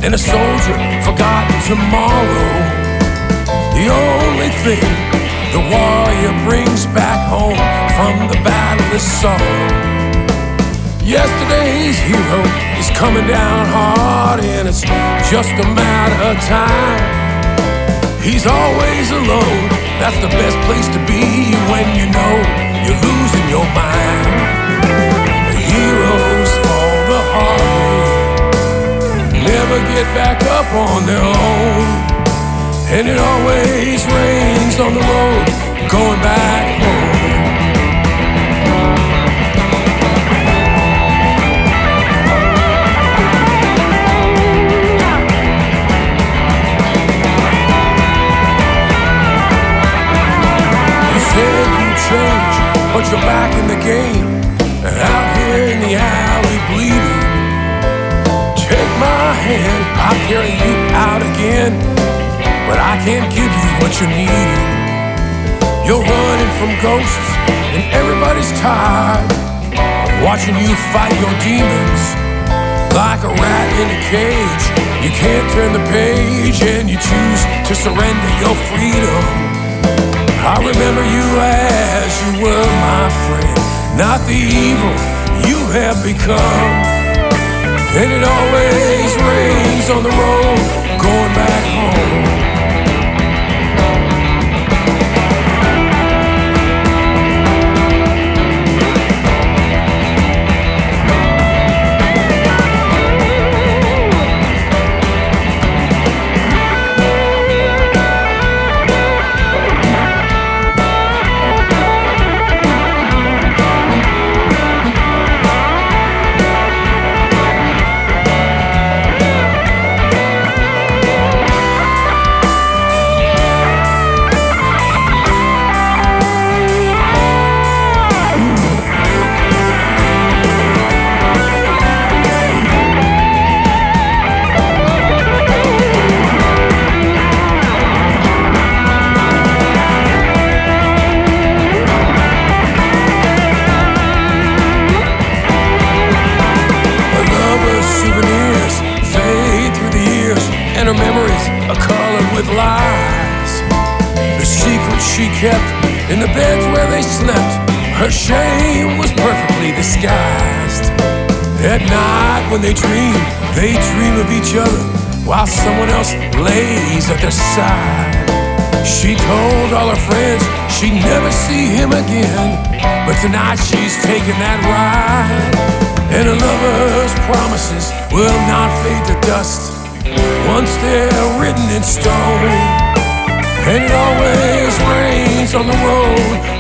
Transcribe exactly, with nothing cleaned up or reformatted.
and a soldier forgotten tomorrow. The only thing the warrior brings back home from the battle is sorrow. Yesterday's hero is coming down hard, and it's just a matter of time. He's always alone, that's the best place to be when you know you're losing your mind. The heroes fall the hard way, never get back up on their own. And it always rains on the road, going back home. You said you'd change, but you're back in the game, out here in the alley bleeding. Take my hand, I'll carry you out again, but I can't give you what you're needing. You're running from ghosts and everybody's tired of watching you fight your demons like a rat in a cage. You can't turn the page and you choose to surrender your freedom. I remember you as you were, my friend, not the evil you have become. And it always rains on the road, going back home. And her memories are colored with lies. The secrets she kept in the beds where they slept, her shame was perfectly disguised. At night when they dream, they dream of each other while someone else lays at their side. She told all her friends she'd never see him again, but tonight she's taking that ride. And a lover's promises will not fade to dust once they're written in stone. And it always rains on the road,